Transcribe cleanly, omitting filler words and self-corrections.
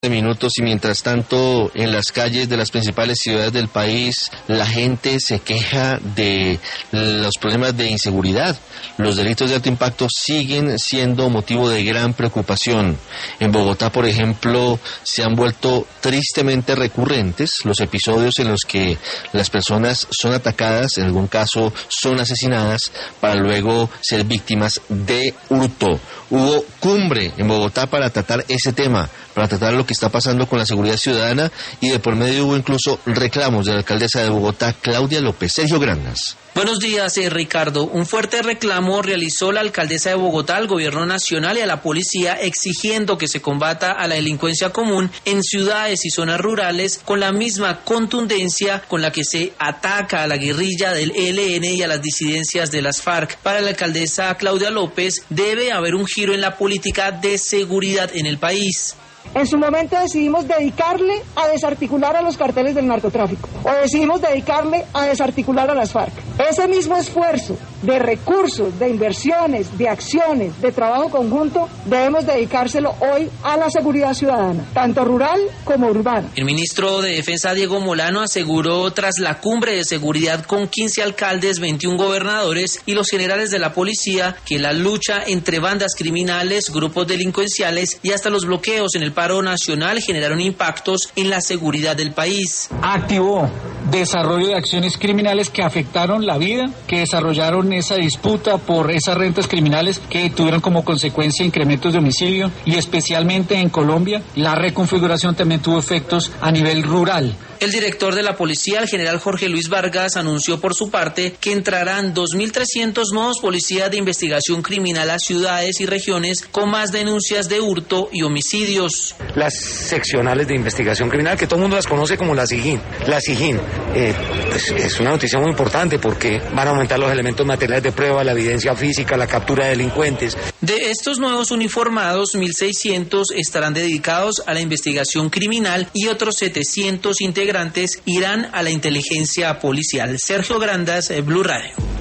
minutos y mientras tanto en las calles de las principales ciudades del país la gente se queja de los problemas de inseguridad. Los delitos de alto impacto siguen siendo motivo de gran preocupación. En Bogotá, por ejemplo, se han vuelto tristemente recurrentes los episodios en los que las personas son atacadas, en algún caso son asesinadas, para luego ser víctimas de hurto. Hubo cumbre en Bogotá para tratar ese tema, para tratar lo que está pasando con la seguridad ciudadana, y de por medio hubo incluso reclamos de la alcaldesa de Bogotá, Claudia López. Sergio Grandas. Buenos días, Ricardo. Un fuerte reclamo realizó la alcaldesa de Bogotá al gobierno nacional y a la policía exigiendo que se combata a la delincuencia común en ciudades y zonas rurales con la misma contundencia con la que se ataca a la guerrilla del ELN y a las disidencias de las FARC. Para la alcaldesa Claudia López, debe haber un giro en la política de seguridad en el país. En su momento decidimos dedicarle a desarticular a los carteles del narcotráfico, o decidimos dedicarle a desarticular a las FARC. Ese mismo esfuerzo de recursos, de inversiones, de acciones, de trabajo conjunto, debemos dedicárselo hoy a la seguridad ciudadana, tanto rural como urbana. El ministro de Defensa, Diego Molano, aseguró tras la cumbre de seguridad con 15 alcaldes, 21 gobernadores y los generales de la policía que la lucha entre bandas criminales, grupos delincuenciales y hasta los bloqueos en el paro nacional generaron impactos en la seguridad del país. Activó desarrollo de acciones criminales que afectaron la vida, que desarrollaron esa disputa por esas rentas criminales que tuvieron como consecuencia incrementos de homicidio, y especialmente en Colombia la reconfiguración también tuvo efectos a nivel rural. El director de la policía, el general Jorge Luis Vargas, anunció por su parte que entrarán 2.300 nuevos policías de investigación criminal a ciudades y regiones con más denuncias de hurto y homicidios. Las seccionales de investigación criminal, que todo el mundo las conoce como la SIGIN. La SIGIN pues es una noticia muy importante porque van a aumentar los elementos materiales de prueba, la evidencia física, la captura de delincuentes. De estos nuevos uniformados, 1.600 estarán dedicados a la investigación criminal y otros 700 integrantes irán a la inteligencia policial. Sergio Grandas, Blue Radio.